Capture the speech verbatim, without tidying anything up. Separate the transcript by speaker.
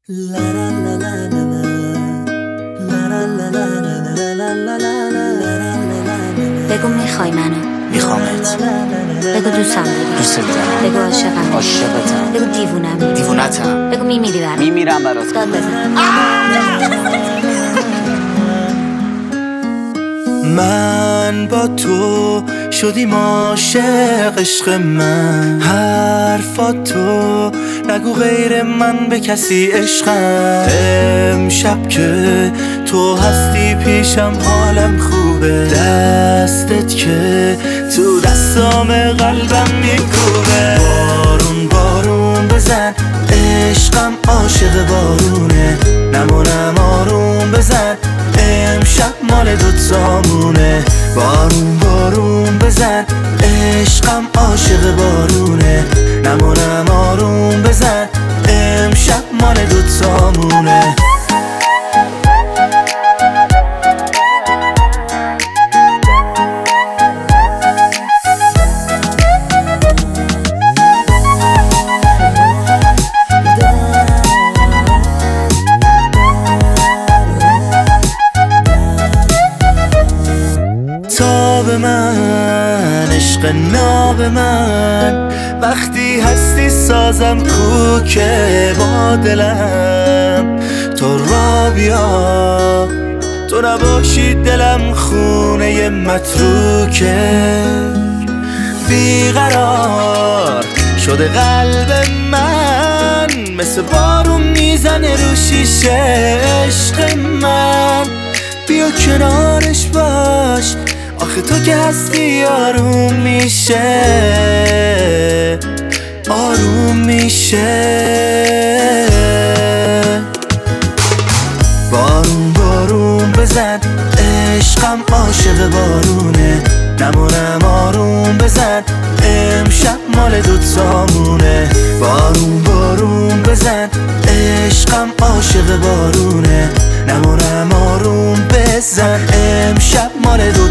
Speaker 1: بگو میخوای منو،
Speaker 2: میخوامت.
Speaker 1: بگو دوستم داری،
Speaker 2: دوست دارم.
Speaker 1: بگو عاشقم،
Speaker 2: عاشقتم.
Speaker 1: بگو دیوونم،
Speaker 2: دیوونتم.
Speaker 1: بگو میمیری برام،
Speaker 2: میمیرم برات.
Speaker 1: داد بزن.
Speaker 3: من با تو شدیم عاشق، عشق من حرفات تو نگو غیر من به کسی، عشقم امشب که تو هستی پیشم حالم خوبه، دستت که تو دستام قلبم میکوبه. بارون بارون بزن عشقم، عاشق بارونه، نمونم آروم بزن امشب مال دوتامونه. بارون بارون بزن عشقم، عاشق بارونه، نمونم آروم بزن امشب مال دوتامونه. تاب من عشق ناب من، وقتی هستی سازم کوکه با دلم. تو را بیا، تو نباشی دلم خونه متروکه. بیقرار شده قلب من، مثل بارون میزنه رو شیشه عشق من. بیا کنارش باش، آخه تو که هستی آروم میشه، آروم میشه. بارون بارون بزن عشقم، عاشق بارونه، نمونم آروم بزن امشب مال دوتامونه. بارون بارون بزن عشقم، عاشق بارونه، نمونم آروم بزن امشب مال دوتامونه.